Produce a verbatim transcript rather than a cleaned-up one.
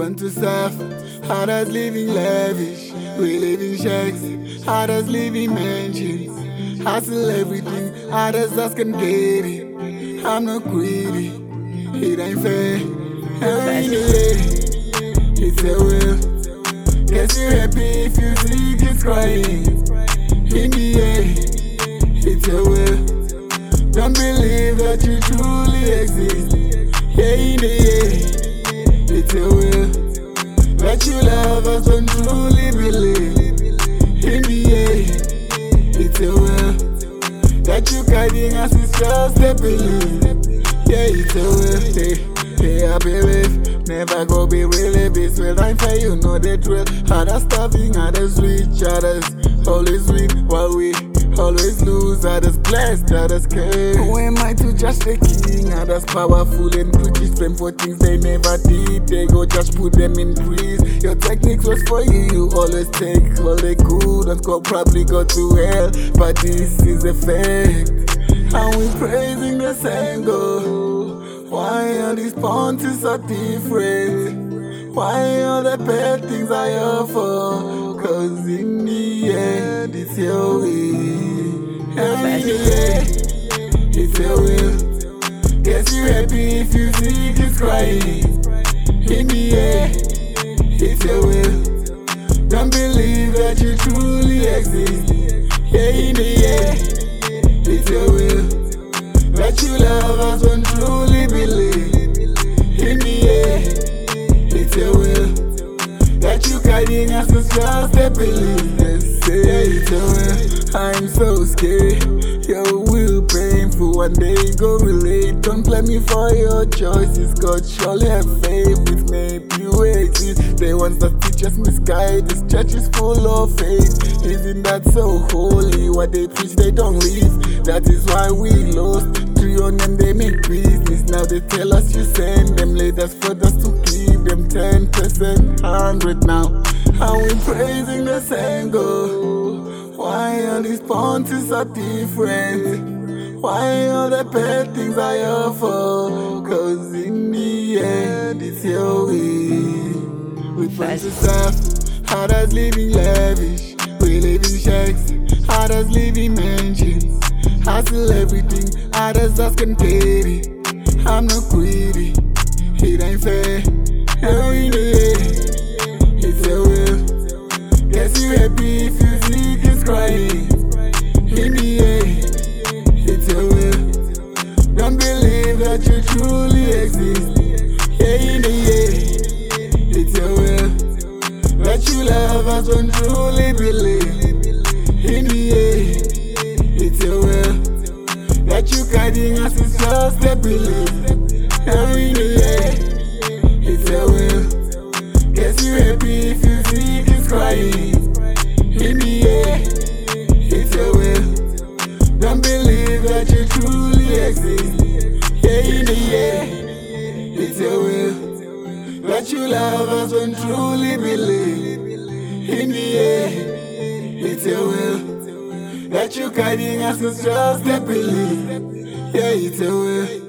fun to surf, others living lavish. We live in shacks, others live in mansions. Hustle everything, others just can get it. I'm not greedy, it ain't fair. Anyway, it's a will. Guess you're happy if you see kids crying. In the end, it's a will. Don't believe that you truly exist. Yeah, in the end, it's a will. That you love us, don't truly believe. In the end, it's a will. That you guiding us is just a belief. Yeah, it's a will. Hey, hey, I believe. Never go be really busy. Well, I'm fair, you know the drill. Others starving, others rich, others always win while we always lose. Others blessed, others care. Who am I to judge the king? Others powerful and preach them for things they never did. They go just put them in freeze. Your techniques was for you, you always take all the good and go probably go to hell. But this is a fact, and we praising the same God. Why are these pontiffs so different? Why are the bad things I offer? Cause in the end, it's your will. And in the end, it's your will. Guess you're happy if you see kids crying. In the end, it's your will. Don't believe that you truly exist. Yeah, in the end, it's your will. That you love us, don't truly believe. In the end, it's your will. That you guiding us is just a belief. Yes, say it's your will. I'm so scared. Your will painful. One day you go relate. Don't blame me for your choices. God surely have faith with me. You exist. They want the teachers misguide. This church is full of faith. Isn't that so holy? What they preach they don't live. That is why we lost. Three on them they make business. Now they tell us you send them letters for us to give them ten percent, hundred now. And we praising the same God. Why are these pontiffs so different? Why are the bad things I offer? Cause in the end it's your will. We find to stuff, others living lavish. We live in shacks, others live in mansions. Hustle everything, others just can get it. I'm not greedy, it ain't fair. Oh, in the end, it's a will. Guess you're happy if you see kids crying. In the end, it's a will. Don't believe that you truly exist. Yeah, in the end, it's a will. That you love us, don't truly believe. In the end, it's a will. That you guiding us is just a belief. And in the end, it's a will. Guess you're happy if you see kids crying. In the end, it's a will. Don't believe that you truly exist. Yeah, in the end, it's a will. That you love us don't truly believe. In the end, it's a will. That you guiding us is just a belief. Yeah, it's a will.